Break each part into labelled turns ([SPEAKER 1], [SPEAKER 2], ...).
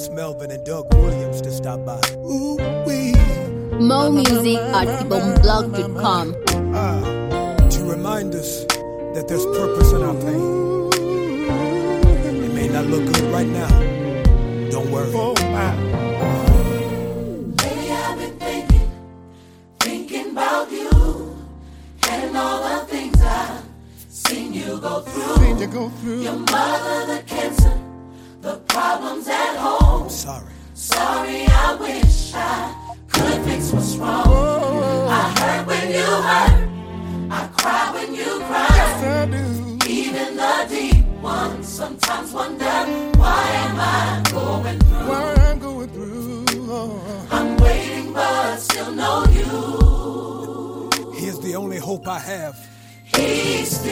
[SPEAKER 1] Wes Melvin and Doug Williams to stop by. Ooh-wee.
[SPEAKER 2] More music at ibomblog.com.
[SPEAKER 1] To remind us that there's purpose in our pain. It may not look good right now. Don't worry.
[SPEAKER 3] Oh, my.
[SPEAKER 4] Lately I've been thinking about you and all the things I've seen you go through. Your mother, the cancer, the problems at home. Sorry, I wish I could fix what's wrong. I hurt when you hurt, I cry when you cry.
[SPEAKER 3] Yes, I do.
[SPEAKER 4] Even the deep ones sometimes wonder, why am I going through? I'm waiting but still know you.
[SPEAKER 1] Here's the only hope I have.
[SPEAKER 4] He's still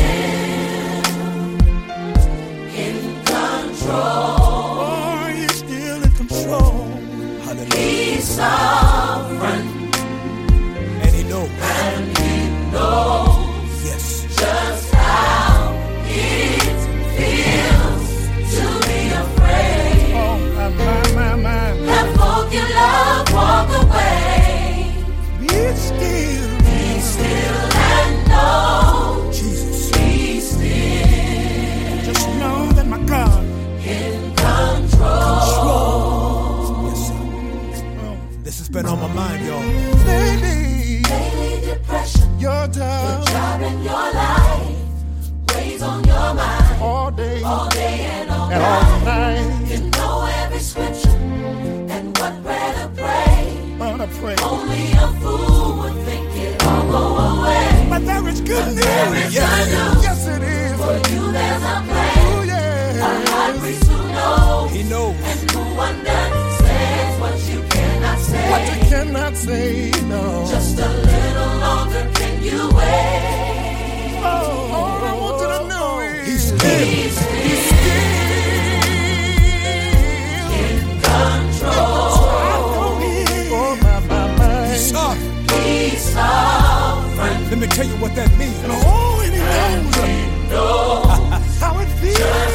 [SPEAKER 4] in control.
[SPEAKER 3] Oh, he's still in control.
[SPEAKER 1] Hallelujah.
[SPEAKER 4] He's sovereign.
[SPEAKER 1] And he knows.
[SPEAKER 4] And he knows.
[SPEAKER 1] Yes.
[SPEAKER 4] Just how it feels to be afraid.
[SPEAKER 3] Oh, my.
[SPEAKER 4] Let folk you love walk away.
[SPEAKER 3] Be still
[SPEAKER 4] And know
[SPEAKER 1] Jesus.
[SPEAKER 4] he's still
[SPEAKER 3] Just know that my God
[SPEAKER 4] in control.
[SPEAKER 1] Yes, sir. This has been on my mind, y'all.
[SPEAKER 3] Lately,
[SPEAKER 4] Daily depression,
[SPEAKER 3] your
[SPEAKER 4] the
[SPEAKER 3] time
[SPEAKER 4] job in your life weighs on your mind
[SPEAKER 3] all day
[SPEAKER 4] all day and all
[SPEAKER 3] and
[SPEAKER 4] night.
[SPEAKER 3] all night.
[SPEAKER 4] You know every scripture and what prayer to pray.
[SPEAKER 3] Gonna pray.
[SPEAKER 4] Only a fool would think it all go away.
[SPEAKER 3] But there is good news.
[SPEAKER 4] There is
[SPEAKER 1] Yes,
[SPEAKER 4] good news.
[SPEAKER 3] Yes, it is.
[SPEAKER 4] For you there's a
[SPEAKER 3] Oh,
[SPEAKER 4] plan.
[SPEAKER 3] yeah.
[SPEAKER 4] A high priest who knows
[SPEAKER 1] He knows.
[SPEAKER 4] and who understands what you cannot say.
[SPEAKER 3] What you cannot say, no.
[SPEAKER 4] Just a little longer, can you wait?
[SPEAKER 3] Oh, all I want you to know is
[SPEAKER 1] He's still.
[SPEAKER 4] He's in control.
[SPEAKER 3] Oh, my.
[SPEAKER 1] Sovereign.
[SPEAKER 4] He's sovereign.
[SPEAKER 1] Let me tell you what that means.
[SPEAKER 3] Oh, and he knows how it feels.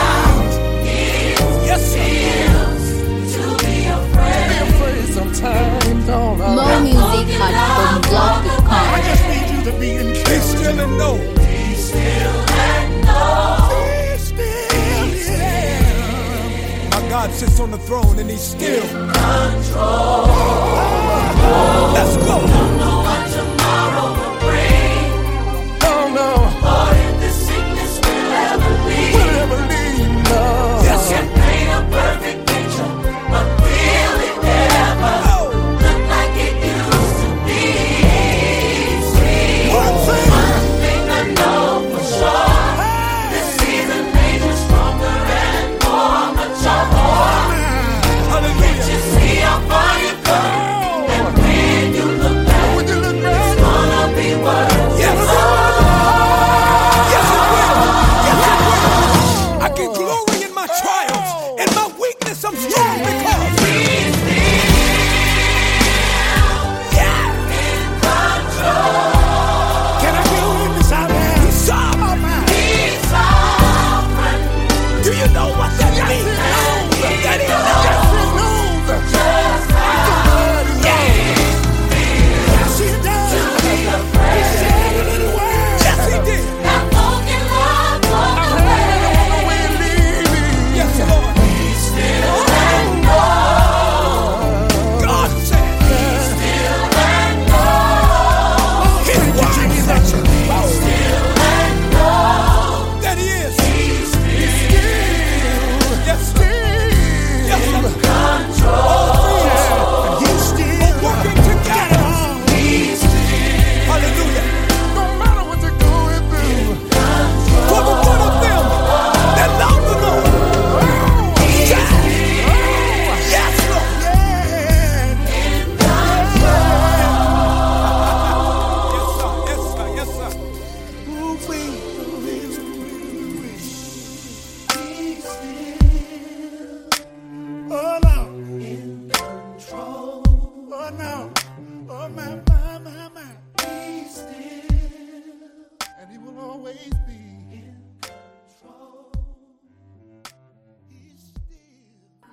[SPEAKER 1] Yes, sir.
[SPEAKER 4] Feels to be afraid.
[SPEAKER 3] Be afraid sometimes, don't I?
[SPEAKER 2] More music at ibomblog.com.
[SPEAKER 3] I just need you to be in
[SPEAKER 1] Be
[SPEAKER 3] peace.
[SPEAKER 1] still and know.
[SPEAKER 4] Be still and know.
[SPEAKER 3] Be still, yeah.
[SPEAKER 1] My God sits on the throne and he's still.
[SPEAKER 4] Control.
[SPEAKER 1] Let's go.
[SPEAKER 4] Don't know what tomorrow will bring,
[SPEAKER 3] Oh, no.
[SPEAKER 4] or if this sickness will ever leave.
[SPEAKER 3] Will ever leave, no.
[SPEAKER 1] Yes, sir.
[SPEAKER 4] Can paint a perfect picture, but will it ever look like it used to be?
[SPEAKER 3] One thing.
[SPEAKER 4] One thing I know for sure, this season made you stronger and more mature.
[SPEAKER 1] Hallelujah.
[SPEAKER 4] You see how far you come, and when you look back,
[SPEAKER 3] When you look back,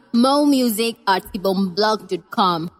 [SPEAKER 2] More music at ibomblog.com.